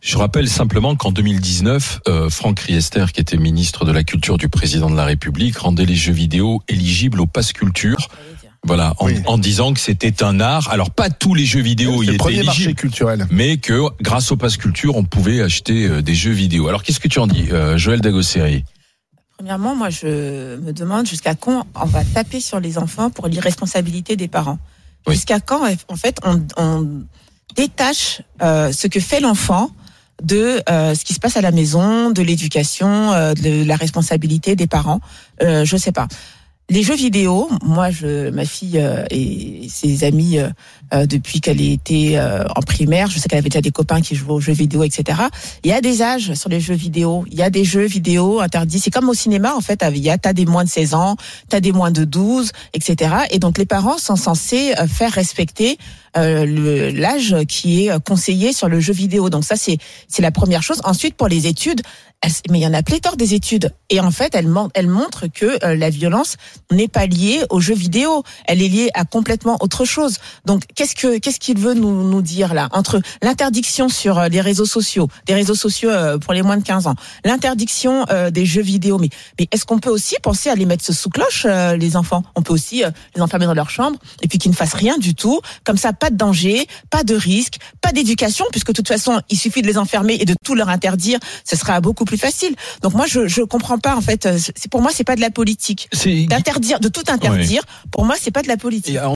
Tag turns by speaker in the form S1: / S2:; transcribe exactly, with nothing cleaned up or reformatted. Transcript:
S1: Je rappelle simplement qu'en deux mille dix-neuf, euh, Franck Riester, qui était ministre de la Culture du président de la République, rendait les jeux vidéo éligibles au pass culture. Voilà, en, oui. en disant que c'était un art. Alors pas tous les jeux vidéo y étaient éligibles,
S2: culturel.
S1: mais que grâce au pass culture, on pouvait acheter des jeux vidéo. Alors qu'est-ce que tu en dis, euh, Joëlle Dagosseri?
S3: Premièrement, moi je me demande jusqu'à quand on va taper sur les enfants pour l'irresponsabilité des parents. Oui. Jusqu'à quand, en fait, on, on détache euh, ce que fait l'enfant de euh, ce qui se passe à la maison, de l'éducation, euh, de la responsabilité des parents. Euh, je sais pas. Les jeux vidéo, moi, je, ma fille euh, et ses amis, euh, euh, depuis qu'elle était euh, en primaire, je sais qu'elle avait déjà des copains qui jouaient aux jeux vidéo, et cetera. Il y a des âges sur les jeux vidéo. Il y a des jeux vidéo interdits. C'est comme au cinéma, en fait. Il y a, t'as des moins de seize ans, t'as des moins de douze, et cetera. Et donc, les parents sont censés faire respecter euh, le, l'âge qui est conseillé sur le jeu vidéo. Donc ça, c'est, c'est la première chose. Ensuite, pour les études, mais il y en a pléthore des études. Et en fait, elle, elle montre que euh, la violence n'est pas liée aux jeux vidéo. Elle est liée à complètement autre chose. Donc, qu'est-ce que qu'est-ce qu'il veut nous nous dire là, entre l'interdiction sur euh, les réseaux sociaux, des réseaux sociaux euh, pour les moins de quinze ans, l'interdiction euh, des jeux vidéo. Mais mais est-ce qu'on peut aussi penser à les mettre sous cloche, euh, les enfants? On peut aussi euh, les enfermer dans leur chambre et puis qu'ils ne fassent rien du tout. Comme ça, pas de danger, pas de risque, pas d'éducation, puisque de toute façon, il suffit de les enfermer et de tout leur interdire. Ce sera beaucoup plus facile. Donc moi je je comprends pas en fait, c'est pour moi c'est pas de la politique. C'est... D'interdire, de tout interdire, ouais. Pour moi c'est pas de la politique.